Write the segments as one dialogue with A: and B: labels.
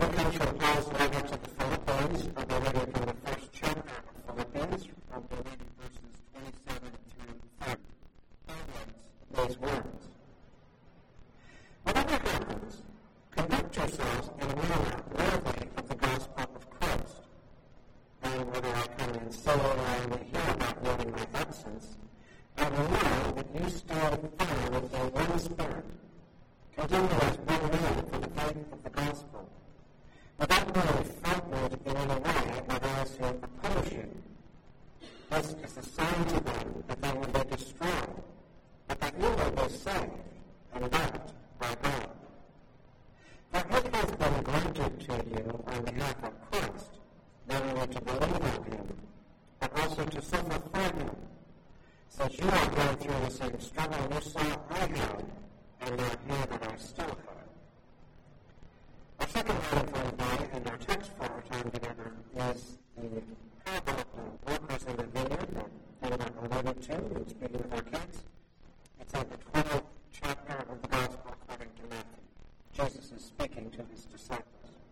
A: come to Paul's letter to the Philippians. I'll be reading from the first chapter of Philippians. I'll be reading verses 27 through 30. Paul writes these words. Whatever happens, conduct yourselves in a manner worthy of the gospel of Christ. And whether I come and say or I may hear about you in my absence, I will know that you stand firm in one spirit, continue as one man for the faith of the gospel, without being frightened in any way by those who oppose you. This is a sign to them that they will be destroyed, but that you will be saved, and that by God. For it has been granted to you on behalf of Christ, not only to believe on him, but also to suffer for him, since you are going through the same struggle you saw I had, and now hear that I still have. Our second item for today, and our text for our time together, is the parable of the workers in the vineyard that Peter alluded to in speaking with our kids. It's in the 12th chapter of the Gospel according to Matthew. Jesus is speaking to his disciples.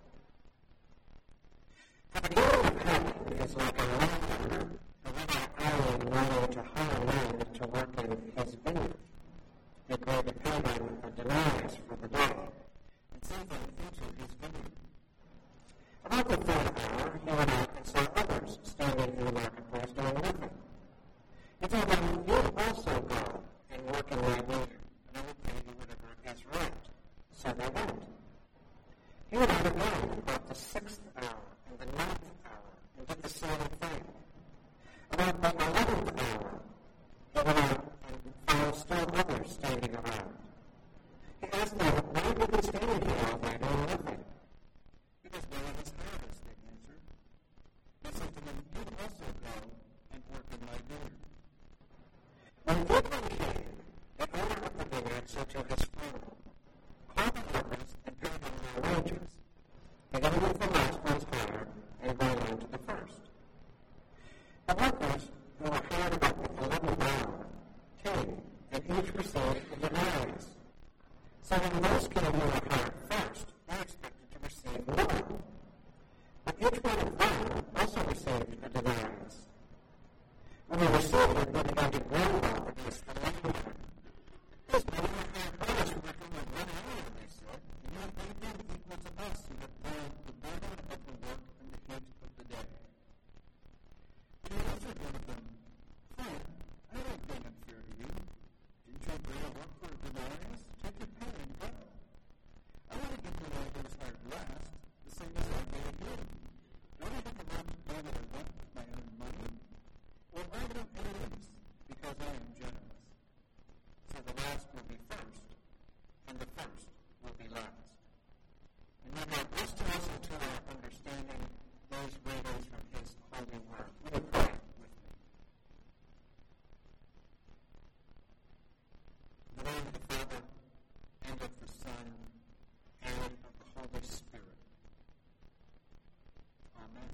A: For the kingdom of heaven is like a landowner who went out early wanting to hire men to work in his vineyard. He agreed to pay them a denarius for the day, and sent them into his vineyard. About the third hour, he went out and saw others standing in the marketplace doing nothing. He told them, you also go and work in my vineyard, and I will pay you whatever is right. So they went. He went out again about the 6th hour and the 9th hour, and did the same thing. About the 11th hour, he went out and found still others standing around. He asked them, why have you been standing here all day doing nothing? Because no one has hired us, they answered. He said to them, you also go and work in my vineyard. When evening came, the owner of the vineyard said to his foreman, call the workers and pay them their wages, beginning with the last one's hired and going on to the first. The workers who were hired about the 11th hour came, and each received a denarius. So when those came who were hired first, they expected to receive more. But each one of them also received a denarius. When they received it, they began to grumble against the landowner. This man hired us who were only 1 hour, they said, and you have paid them equal to us who have borne the burden of the work and the heat of the day. But he answered one of them, friend, I don't think unfair to you. Didn't you agree to work for a denarius? Take your pay and go. I want to give the one who was hired last, the same as I gave you. Don't I have the right to pay what I want with my own money? Or I don't enemies, because I am generous. So the last will be first, and the first will be last. And may God bless to us and to our understanding those readings from his holy word. Will you pray with me? In the name of the Father, and of the Son, and of the Holy Spirit. Amen.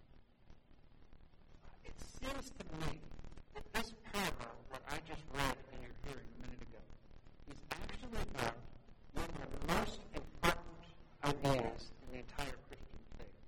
A: It seems to me that this parable, what I just read in your hearing a minute ago, is actually about one of the most important ideas in the entire Christian faith.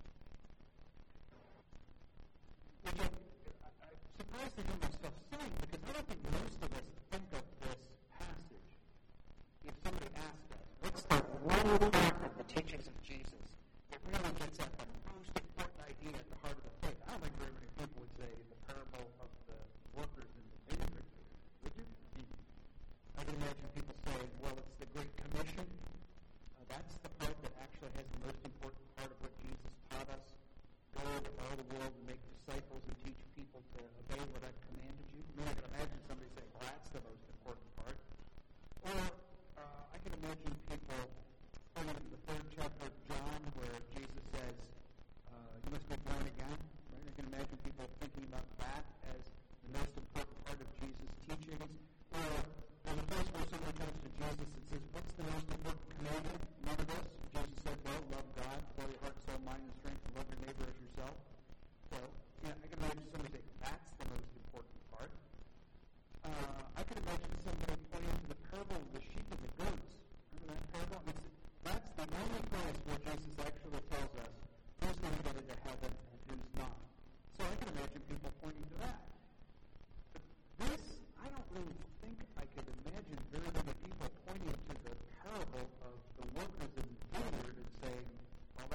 A: Which I'm surprised to hear myself saying, because I don't think most of us think of this passage. If somebody asked us, what's the one part of the teachings of Jesus that really gets at the most important idea at the heart of the faith? I don't think very many people would say the parable of the workers in the vineyard. Would you? I can imagine people saying, well, it's the Great Commission. That's the part that actually has the most important part of what Jesus taught us. Go into all the world and make disciples and teach people to obey what I've commanded you. I mean, I can imagine somebody saying, well, that's the most important part. Or I can imagine people pointing to the 3rd chapter of John where Jesus says, you must be born again. Right? I can imagine people thinking about that as the most important part of Jesus' teachings. Or in the place where somebody comes to Jesus and says, what's the most important commandment? None of us. Jesus said, well, love God with all your heart, soul, mind, and strength, and love your neighbor as yourself. So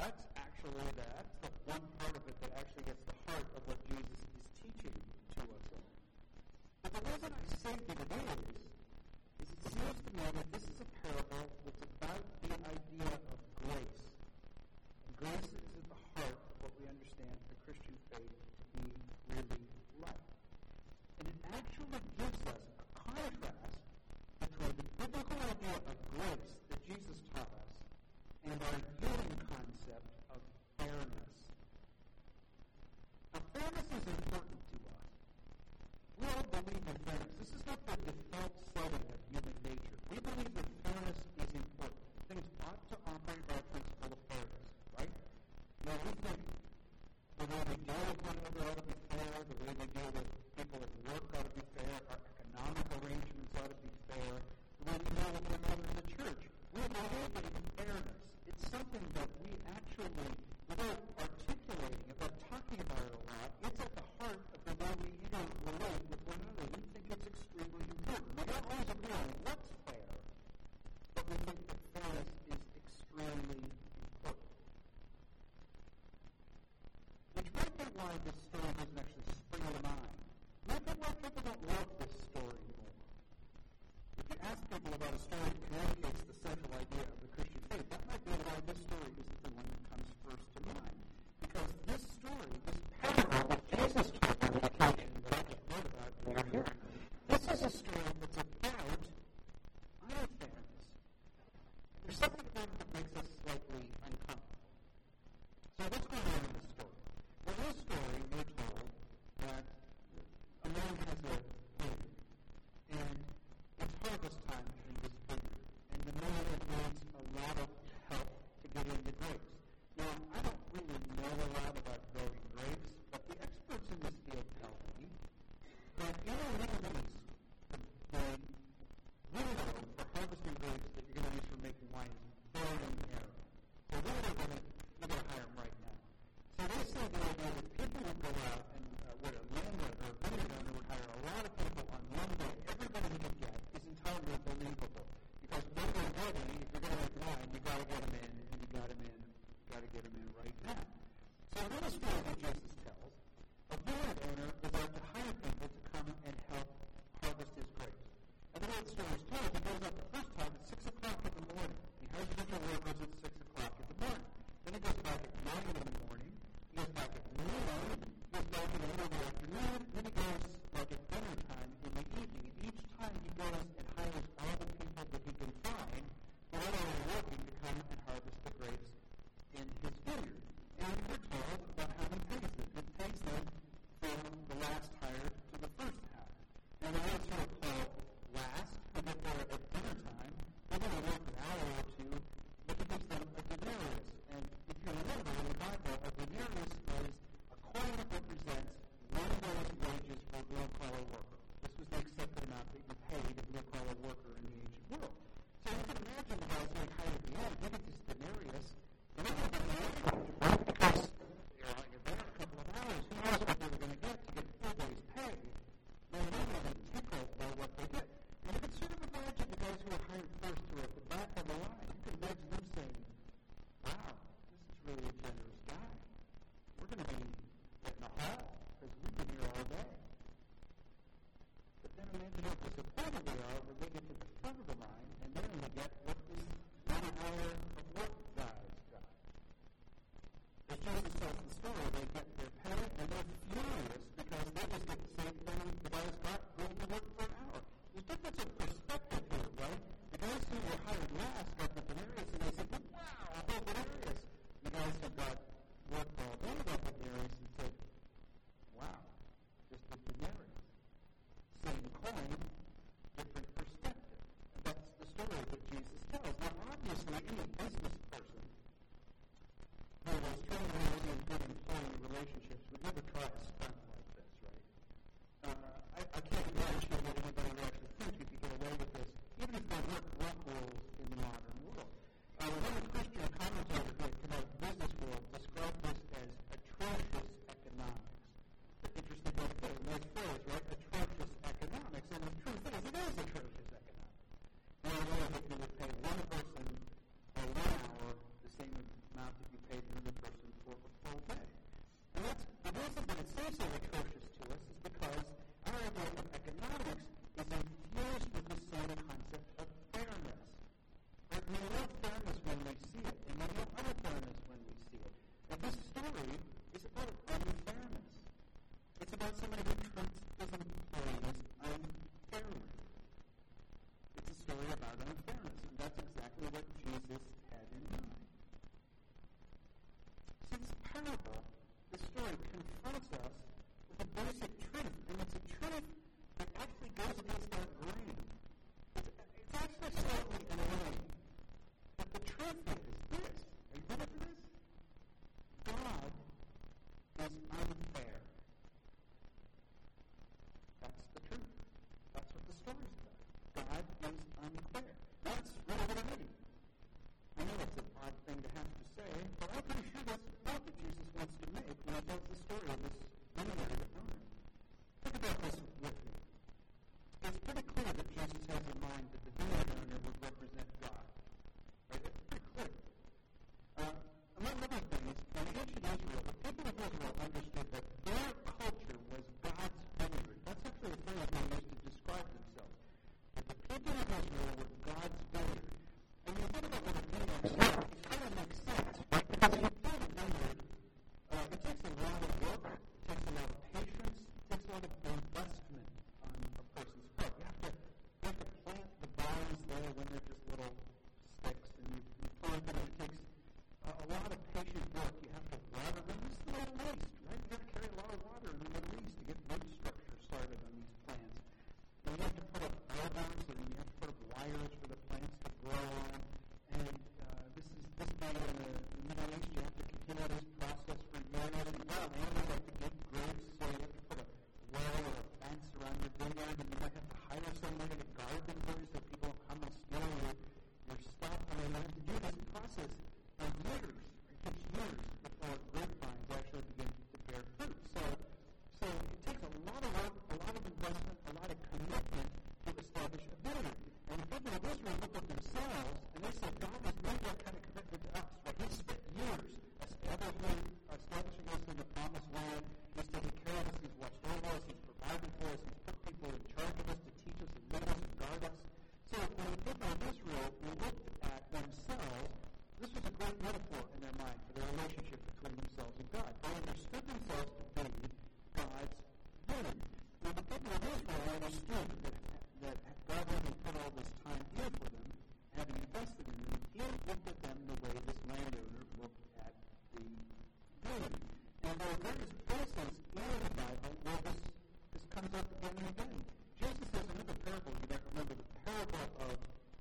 B: That's the one part of it that actually gets the heart of what Jesus is teaching to us all. But the reason I say that it is it seems to me that this is a parable that's about the idea of grace. And grace is at the heart of what we understand the Christian faith to be really like. And it actually gives us a contrast between the biblical idea of grace that Jesus taught us and our human concept of fairness. Now, fairness is important to us. We all believe in fairness. This is not the default setting of human nature. We believe that fairness is important. Things ought to operate by a principle of fairness, right? Now, we think the way we deal with one another ought to be fair, the way we deal with people at work ought to be fair, our economic arrangements ought to be fair, the way we deal with one another in the church. We believe in fairness. It's something that we actually, without articulating, without talking about it a lot, it's at the heart of the way we even relate with one another. We think it's extremely important. We don't always agree on what's fair, but we think that fairness is extremely important. Which might be why this story doesn't actually spring to mind. Might be why people don't love this story more. If you ask people about a story that communicates the central idea of the Christian faith, that might be why this story isn't the one that comes first to mind. Because this story, this parable that Jesus told on the occasion that I just wrote about earlier, this is a story that's about unfairness. There's something about it that makes us slightly uncomfortable. So what's going on in this story? Well, in this story, we're told that a man has a vineyard, and it's harvest time in this vineyard, and the man needs a lot of help to get in the grapes. Now, I don't really know a lot about growing grapes, but the experts in this field tell me that in the Middle East, the window for harvesting grapes that you're going to use for making wine is very narrow. So they're going to hire them right now. So they say the idea that people would go out and what a landlord or a vineyard owner would hire a lot of people on one day. Everybody he could get is entirely unbelievable. Because when they're ready, if you're going to make wine, you got to get them in, and you got to get them in right now. So in the story that Jesus tells, a vineyard owner is out to hire people to come and help harvest his grapes. And the way the story is told, he goes out the first time at 6 o'clock in the morning. He hires a bunch of workers at 6 o'clock in the morning. Then he goes back at 9 in the morning. He goes back at noon. He goes back in the middle of the afternoon. Then he goes like at dinner time in the evening. And each time he goes and hires all the people that he can find who are already working to come and harvest the grapes in his vineyard. And we're told about how he pays them. It pays them from the last hire to the first hire. And the ones who are called last, who get there at dinner time, they're going to work an hour or two, but he gives them a denarius. And if you remember in the Bible, a denarius is a coin that represents one day's wages for a blue-collar worker. This was the accepted amount that you paid a blue-collar worker in the ancient world. So you can imagine the guys being hired at the end, they get this denarius, and they're going to get the right? Because you're there a couple of hours. Who knows what they were going to get to get 4 days' pay? They're really tickled by what they get. And you can sort of imagine the guys who were hired first who are at the back of the line. You can imagine them saying, wow, this is really a generous guy. We're going to be getting a haul because we've been here all day. But then imagine how disappointed they are when they get to the front of the line and they only get what this 1 hour of work guys got. As Jesus tells the story, they get their pay and they're furious because they just get the same thing the guys got going to work for an hour. There's difference of perspective here, right? The guys who were hired last got the denarius and they said, wow, a whole denarius. The guys who got worked all day got the denarius and said, wow, just a denarius. Same coin, different perspective. And that's the story that Jesus tells. Now, obviously, any business person who was trained in managing good employee relationships would never try a stunt like this, right? I can't imagine that anybody would actually think you could get away with this, even if there weren't rough rules in the modern world. One Christian commentator who had come out of the business world basic truth, and it's a truth that actually goes against our grain. It's actually slightly annoying. But the truth is this. Are you ready for this? God is unfair. That's the truth. That's what the story's about. God is unfair. That's really what I mean. I know it's an odd thing to have to say, but I'm pretty sure that's the point that Jesus wants to make when he tells the story of this vineyard owner. Think about this with me. It's pretty clear that Jesus has in mind that the vineyard owner would represent God. Right? It's pretty clear. Among other things, in ancient Israel, the people of Israel understood that their culture was God's vineyard. That's actually a phrase they used to describe themselves. That the people of Israel were God's vineyard. And when you think about what a vineyard is, it kind of makes sense, right? Because if you plant a vineyard, it takes a lot of work, it takes a lot of patience, it takes a lot of investment on a person's part. You have to plant the vines there when they're just little sticks, and you plant them, and it takes a lot of patient work. You have to water them. This is the Middle East, right? You have to carry a lot of water in the Middle East to get root structure started on these plants. And you have to put up albums, and you have to put up wires for the plants to grow on. And this being in the Middle East, you have to continue this process for years. And well, you might have to get grapes, so you have to put a wall or a fence around your vineyard, and you might have to hire somebody to guard them for you so people don't come and steal your stuff. I mean, you have to do this process for years. It takes years before grapevines actually begin to bear fruit. So it takes a lot of work, a lot of investment, a lot of commitment to establish a vineyard. And the people of Israel looked at themselves and they said, God has made that kind of commitment to us. Right? He's spent years establishing us in the promised land. He's taken care of us. He's watched over us. He's provided for us. He's put people in charge of us to teach us and lead us and guard us. So when the people of Israel looked at themselves, this was a great metaphor in their mind for their relationship between themselves and God. They understood themselves to be God's vineyard. Now, the people of Israel understood that God having put all this time in for them, having invested in them, he looked at them the way this landowner looked at the vineyard. And there are various places in the Bible where this comes up again and again. Jesus has another parable. You might remember the parable of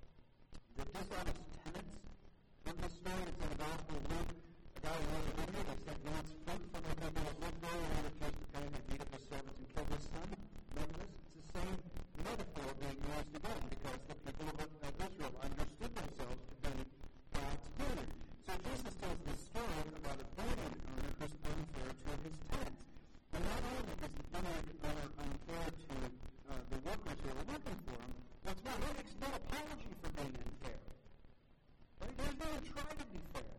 B: the dishonest tenants. In this story, it's in the Gospel of Luke. A guy who owned a vineyard, he said, wants fruit from the people who lived there, and he refused to pay, and he beat up his servants and killed his son. Remember this? It's the same metaphor being used again, because the people of Israel understood themselves to be God's vineyard. So Jesus tells this story about a vineyard owner who's unfair to his tenants. And not only is the vineyard owner unfair to the workers who are working for him, what's more, he makes no apology for being unfair. Right? There's no try to be fair.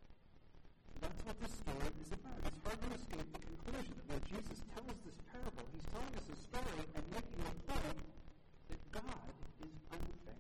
B: That's what this story is about. It's hard to escape the conclusion that when Jesus tells this parable, he's telling us a story and making a point that God is unfair.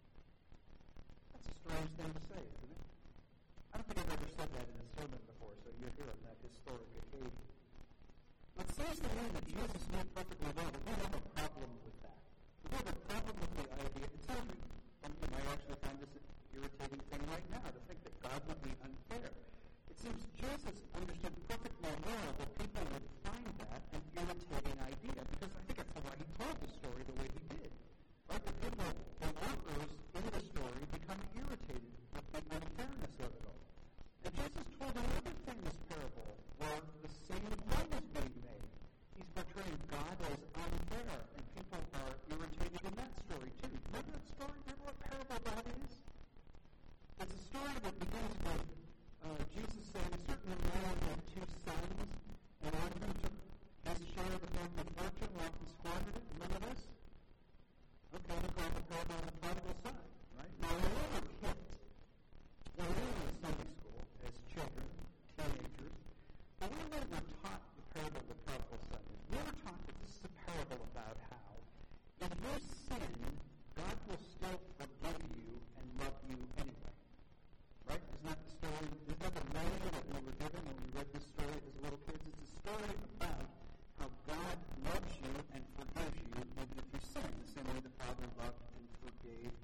B: That's a strange thing to say, isn't it? I don't think I've ever said that in a sermon before, so you're here on that historic occasion. It seems to me that Jesus knew perfectly well that we have a problem with that. We have a problem with the idea. It seems you might actually find this an irritating thing right now, to think that God would be unfair. It seems Jesus understood perfectly well that people would find that an irritating idea, because I think that's why he told the story the way he did. Right? The people, the workers in the story, become irritated with the unfairness of it all. And Jesus told another famous parable where the same point is being made. He's portraying God as unfair, and people are irritated in that story too. Remember that story? Remember what parable that is? It's a story that begins with Jesus saying, a certain man had two sons, and one of them took his share of the family fortune, left and squandered it. Remember this? Okay, we call it the parable of the prodigal son, right? Now, when we were kids, when we were in Sunday school, as children, teenagers, when we were taught the parable of the prodigal son, we were taught that this is a parable about how if you sin, God will still forgive you and love you anyway. Right? Isn't that the story? Isn't that the measure that we were given when we read this story as little kids? It's a story about how God loves you and forgives you even if you sin, the same way the Father loved and forgave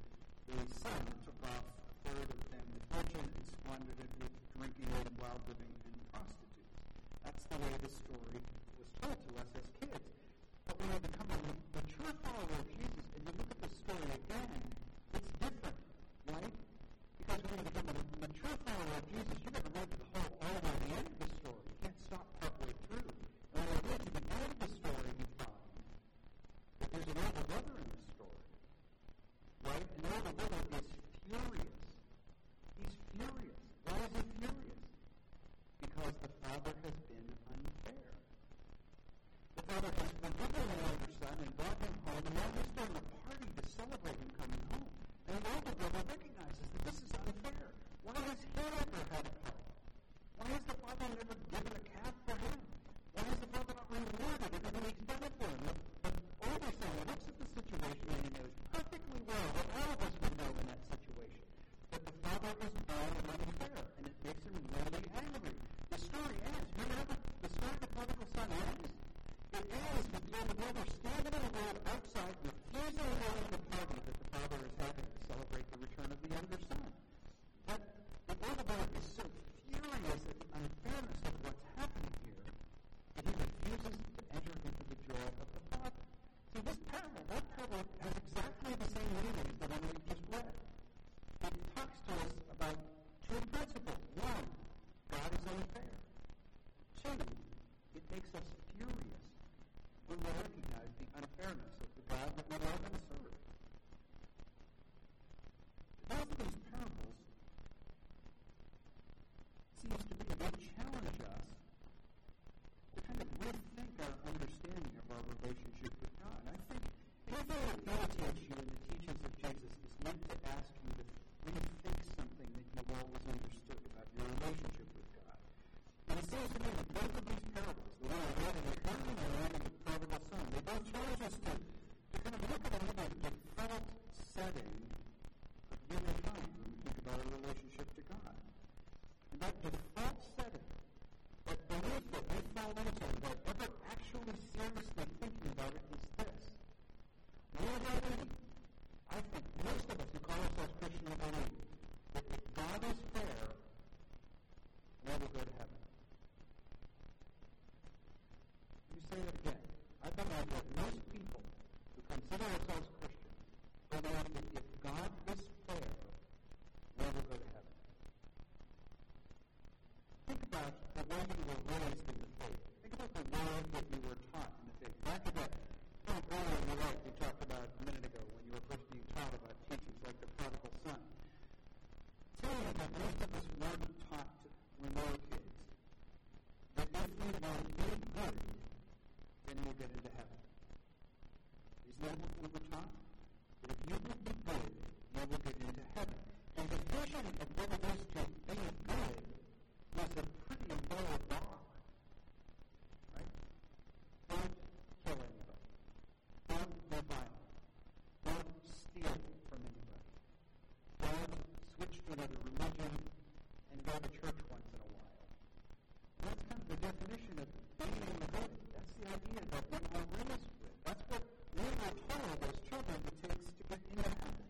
B: Father has been unfair. The Father has forgiven the younger son and brought him home, and now he's throwing a party to celebrate him coming home. And the older brother recognizes that this is unfair. Why has he never had a party? Why has the Father never given a calf for him? Why has the Father not rewarded everything he's done for him? The older son looks at the situation and he knows perfectly well that all of us would know in that situation that the Father is bad and unfair, and it makes him really angry. The story ends. Remember the story of the prodigal son ends? It ends with the older brother standing in the road outside, refusing to go to the party that the Father is having to celebrate the return of the younger son. But the older brother is so furious at the unfairness of what's happening here that he refuses to enter into the joy of the Father. See, that parable has exactly the same meaning as the one we just read. It talks to us about two principles. One, God is unfair. Two, it makes us furious when we recognize the unfairness of the God that we love and serve. Both of these parables seems to be they challenge us to kind of rethink our understanding of our relationship with God. I think anything that irritates you in the teachings of Jesus is meant to ask you to rethink something that you've always understood about your relationship with God. And it seems to me that both of these parables, the one I read in the Garden and the one in the prodigal son, they both challenge us to kind of look at a little default setting of humankind when we think about our relationship to God. And that default setting, that belief that we fall into without ever actually seriously thinking about it is this. We believe, I think most of us who call ourselves Christian believe, that if God is fair, we will go to heaven. Let me say that again. I believe that most people who consider ourselves Christian believe that if God is fair, we will go to heaven. Think about the way you were raised in the faith. Think about the way that you were taught in the faith. Back to that point earlier in your life you talked about a minute ago when you were first being taught about teachings like the prodigal son. Tell me that most of us weren't taught when we were kids that if we want to be good, then we'll get into heaven. Isn't that what we were taught? That if you will be good, you will get into heaven. And the vision of what it is to be good was a pretty low bar. Right? Don't kill anybody. Don't be violent. Don't steal from anybody. Don't switch to another religion and go to church once in a while. That's kind of the definition of being in the good. That's the idea that we were raised with. That's what we were told as children it takes to get into heaven.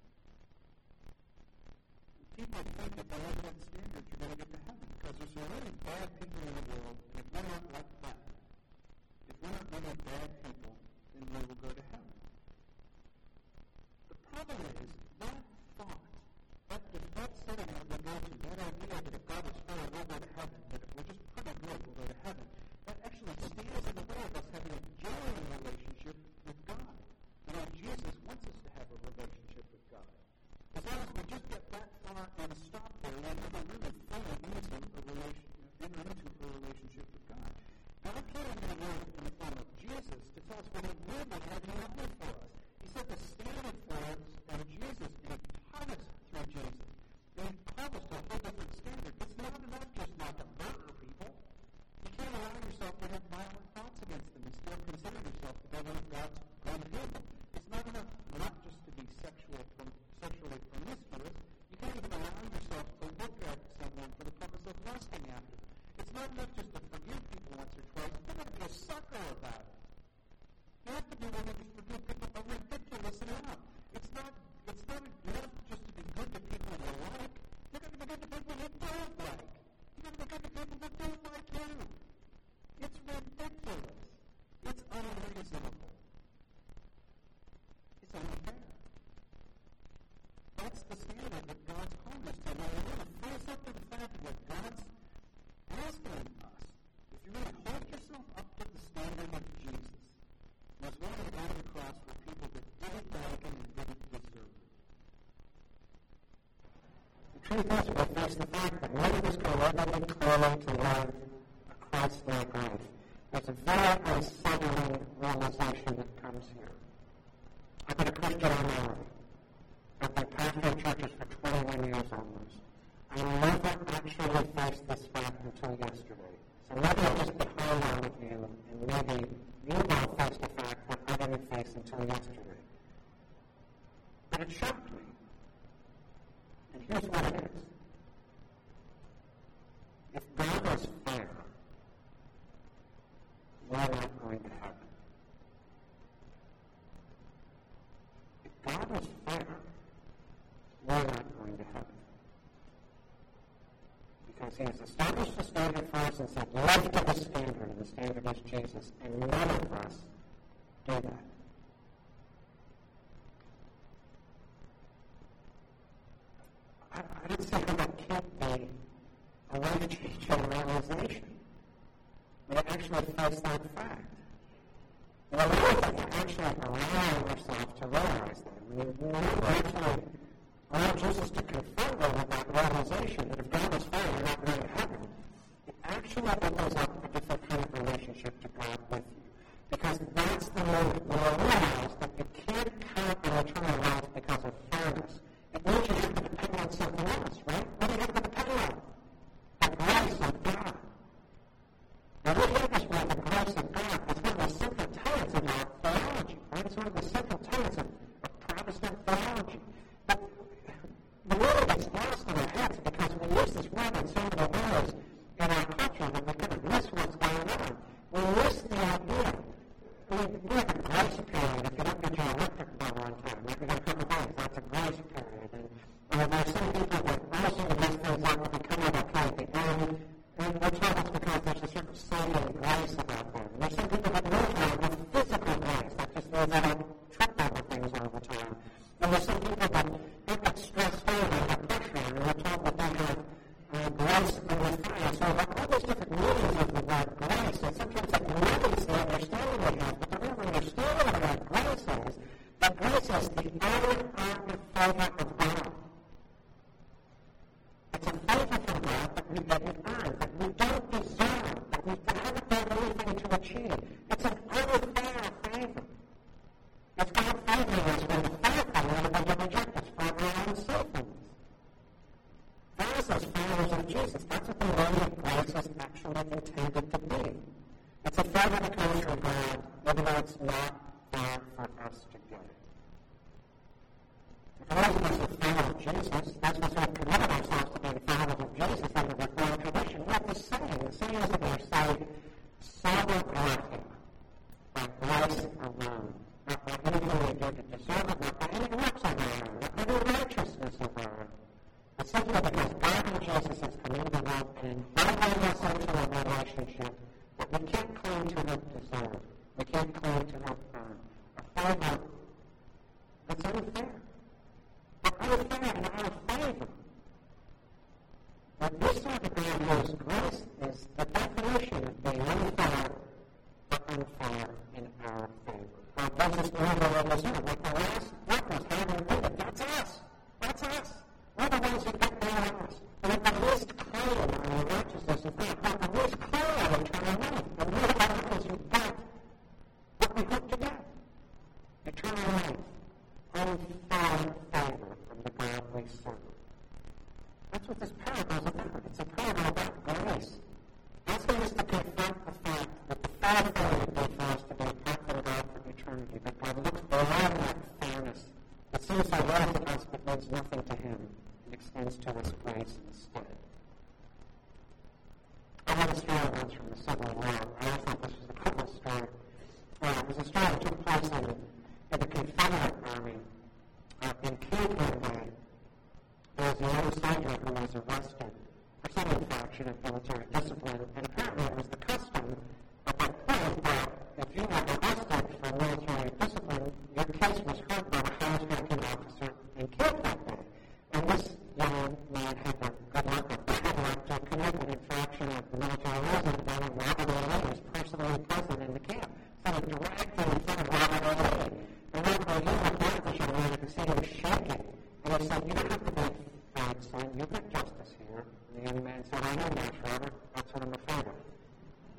B: People think that by looking at the standards you're going to get to heaven because there's some really bad people in the world, and if we're not like that, if we're not really bad people, then we will go to heaven. The problem is that thought, that default setting that we go to, that idea that if God is fair, we'll go to heaven, that if we're just pretty good, we'll go to heaven, that actually stands in the way of us having a genuine relationship with God. And what Jesus wants us to have a relationship with God. As long as we just get that far and stop there, we'll never really fall into a relationship with God. God came into the world in the form of Jesus to tell us what He really had in mind for us. He set the standard for us in Jesus, and He taught us through Jesus. And He called us to a whole different standard. It's not enough just not to murder people. You can't allow yourself to have violent thoughts against them and still consider yourself to be one of God's good people. It's not enough not just to be sexually promiscuous. You can't even allow yourself to look at someone for the purpose of lusting after them. It's not enough just to forgive people once or twice. You've got to be a sucker about it. You have to be willing to forgive people for ridiculous enough. It's not enough just to be good to people you like. You've got to be good to people you don't like. You've got to be good to people that don't like you. It's ridiculous. It's unreasonable. It's unfair. That's the standard that God's calling us to. Now, we're going to face up to the fact of what God's asking us. If you really hold yourself up to the standard of Jesus, was willing to go to the cross for people that didn't like Him and didn't deserve it.
A: The truth is, we'll face the fact that none of us can ever be clearly to love Christ-like life. There's a very unsettling realization that comes here. I've been a Christian all my life. I've been pastoring churches for 21 years almost. I never actually faced this fact until yesterday. So maybe I'll just be hard on with you, and maybe you won't face the fact that I didn't face until yesterday. But it shocked me. And here's what it is. If God is fair, we're not going to heaven. If God is fair, we're not going to heaven. Because he has established the standard for us and said, live to the standard, and the standard is Jesus. And none of us do that. I don't see how that can't be a life-changing realization. We actually face that fact. And the way that we actually allow ourselves to realize that, we actually allow Jesus to confront us with that realization that if God is fair, you're not going to heaven. It actually opens up a different kind of relationship to God with you. Because that's the moment when you realize that you can't count on eternal life because of fairness. It means you have to depend on something else, right? What do you have to depend on? The grace of God. Now, we hear this word, the grace of God, as one of the simple tenets of our theology, right? It's one of the simple tenets of Protestant theology. But the word gets lost in our heads because we use this word in so many ways in our culture that we kind of miss what's going on. We miss the idea. I mean, we have a grace period. If you don't get your electric bill on time, right? We got a couple days. That's a grace period. And there's some people that also mess things up when they come out okay at the end. And we're told it's because there's a certain saving grace about them. And there's some people that know how with physical grace. That just means they don't trip over things all the time. And there's some people that get stressed out under pressure, and we're told that they have grace under fire. So all these different meanings of the word grace, and sometimes it limits the understanding we have. But the real understanding of what grace is, that grace is the unactive favor of God. It's a favor from God that we didn't earn, that we don't deserve, that we haven't done anything to achieve. It's an unfair favor. It's God favoring us when the fair favor that we reject us for our own sinfulness. That is as followers of Jesus. That's what the word of grace is actually intended to be. It's a favor that comes from God, even though it's not fair for us to get it. If all of us are followers of Jesus, that's what we've committed ourselves to being followers of Jesus under the Reformed tradition. We have this saying. The saying is that we're saved sola gratia, by grace alone. Not by anything we do to deserve it, not by any works of our own, not by any righteousness of our own. But simply because God and Jesus has come into the world and invited us into a relationship that we can't claim to have deserved. We can't claim to have earned. A favor that's unfair. But unfair in our favor. What this sort of God's grace is the definition of being unfair, but unfair in our favor. God gives us more than we deserve. Like the last workers having to do it. That's us. That's us. We're the ones who get there on us. And at the least claim on the righteousness of God. At the least claim on eternal life. And we're the ones who get what we hope to get. Eternal life. Unfair favor from the God we serve. That's what this parable is about. It's a parable about grace. Asking us to confront the fact that the fair thing would be for us to be apart from God for eternity. That God looks beyond that fairness. It seems so well to us, but means nothing to Him. It extends to us grace instead. I have a story once from the Civil War. I always thought this was a cool story. It was a story that took place in the Confederate Army in Camp Bay. There was a young soldier who was arrested for some infraction of military discipline, and apparently it was the custom at that point that if you were arrested for military discipline, your case was heard by the highest ranking officer in camp that day. And this young man had the good luck or bad luck to commit an infraction of military laws, and Robert E. Lee was personally present in the camp. So he dragged him in front of Robert E. Lee. And Robert E. Lee looked at this young man and could see he was shaking. And he said, "You don't have to be afraid, son. You've got justice here." And the young man said, "I know that, Robert. That's what I'm afraid of."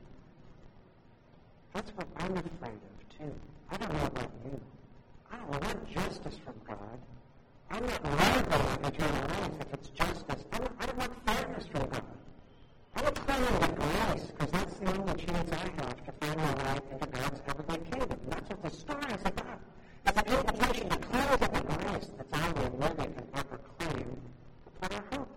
A: That's what I'm afraid of, too. I don't know about you. I don't want justice from God. I'm not worried about eternal life if it's justice. I don't want fairness from God. I'm clinging to grace because that's the only chance I have to find my way into God's heavenly kingdom. That's what the story is about. It's an invitation to cling to the grace that's all we really can ever claim to put our hope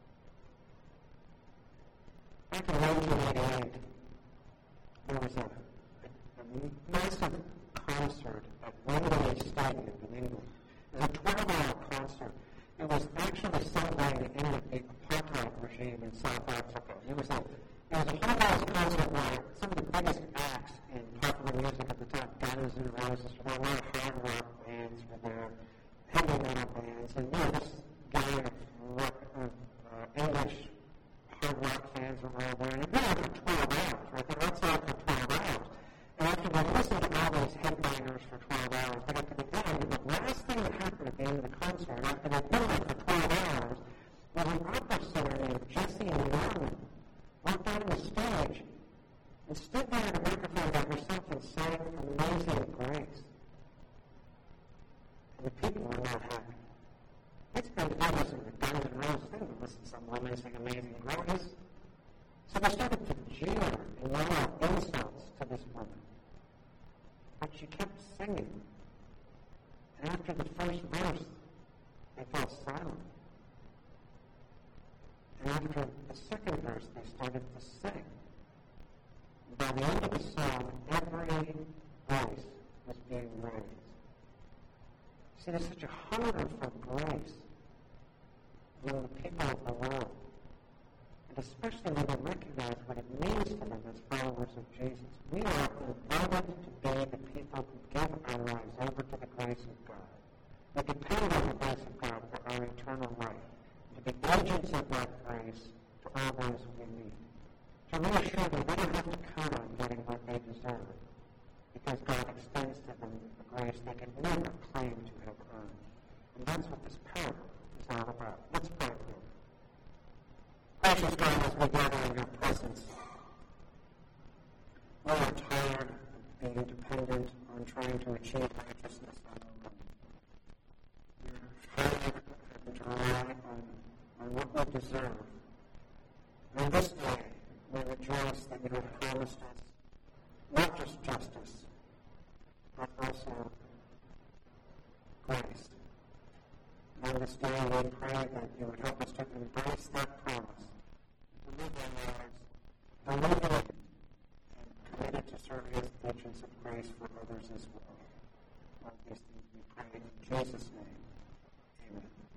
A: in. Back in 1988, there was a massive concert at Wembley Stadium in England. It was a 12-hour concert. It was actually celebrating the end of the apartheid regime in South Africa. It was a whole concert where some of the biggest acts in popular music at the time, Guns N' Roses, were there, a lot of hard rock bands were there, heavy metal bands, and this gang of English hard rock fans were all there. And it went on for 12 hours, right? They were outside for 12 hours. And after they listened to all these headbangers for 12 hours, they got to the end, the last thing that happened at the end of the concert, after they'd been there for 12 hours, was an opera singer named Jessie Norman walked out on the stage and stood there at a microphone by herself and sang Amazing Grace. And the people were not happy. They spent hours in the Guns N' Roses. They didn't listen to some woman sing Amazing Grace. So they started to jeer and yell out insults to this woman. But she kept singing. And after the first verse, they fell silent. And after the second verse, they started to sing. And by the end of the song, every voice was being raised. See, there's such a hunger for grace among the people of the world. And especially when they recognize what it means to them as followers of Jesus. We are invited to be the people who give our lives over to the grace of God. We depend on the grace of God for our eternal life. To be agents of that grace to all those we meet. To reassure them they don't have to count on getting what they deserve, because God extends to them a grace they can never claim to have earned. And that's what this parable is all about. Let's pray for them. Precious God, as we gather in your presence, we are tired of being dependent on trying to achieve righteousness on our own. We are tired of having to rely on what we deserve. And this day, we rejoice that you have promised us not just justice, but also grace. On this day, we pray that you would help us to embrace that promise, to live our lives, to live it, and committed to serving as agents of grace for others as well. All these things we pray in Jesus' name.